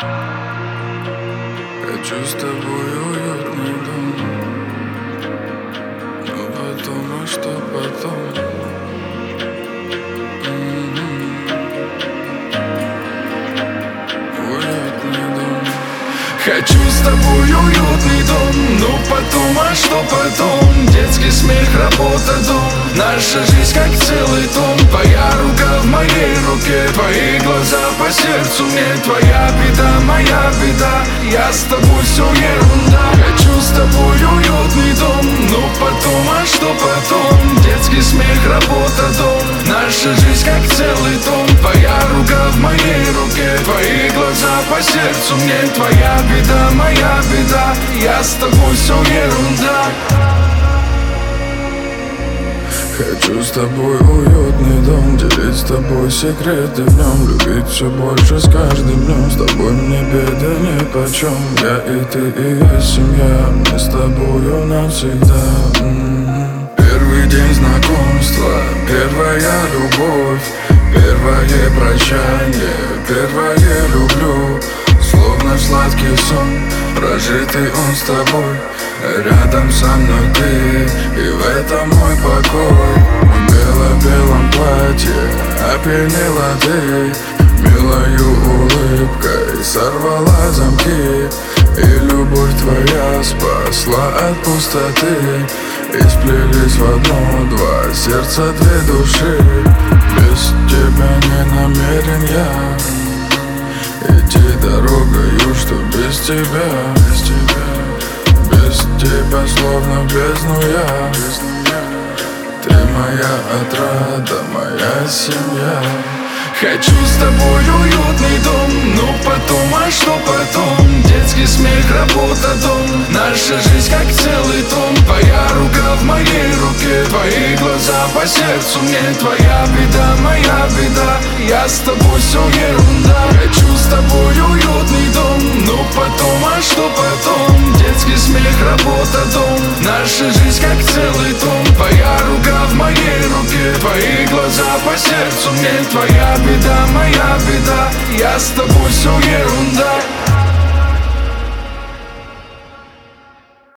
Хочу с тобой уютный дом, но потом, а что потом? Уютный дом. Хочу с тобой уютный дом, но потом, а что потом? Детский смех, работа, дом, наша жизнь как целый том. Твоя рука в моей руке, твои глаза по сердцу мне. Твоя беда, моя беда, я с тобой, все ерунда. Хочу с тобой уютный дом, но потом, а что потом? Детский смех, работа, дом, наша жизнь как целый том. Твоя рука в моей руке, твои глаза по сердцу мне. Твоя беда, моя беда, я с тобой, все ерунда. Хочу с тобой уютный дом, делить с тобой секреты в нем, любить все больше с каждым днем. С тобой мне беды нипочем, я и ты и есть семья, мы с тобою навсегда. Первый день знакомства, первая любовь, первое прощание, первое люблю. Словно сладкий сон, прожитый он с тобой. Рядом со мной ты, и в этом мой покой. В бело-белом платье опьянела ты, милою улыбкой сорвала замки. И любовь твоя спасла от пустоты, и сплелись в одно два сердца, две души. Без тебя не намерен я идти дорогою, что без тебя, без тебя, без тебя словно бездну я. Ты моя отрада, моя семья. Хочу с тобой уютный дом, но потом, а что потом? Детский смех, работа, дом, наша жизнь как целый том. Твоя рука в моей руке, твои глаза по сердцу мне. Твоя беда, моя беда, я с тобой, все ерунда. Хочу с тобой уютный дом, но потом, а что потом? Детский смех, работа, дом, наша жизнь как целый том. Твоя рука в моей руке, твои глаза по сердцу мне. Твоя беда, моя беда, я с тобой, все ерунда.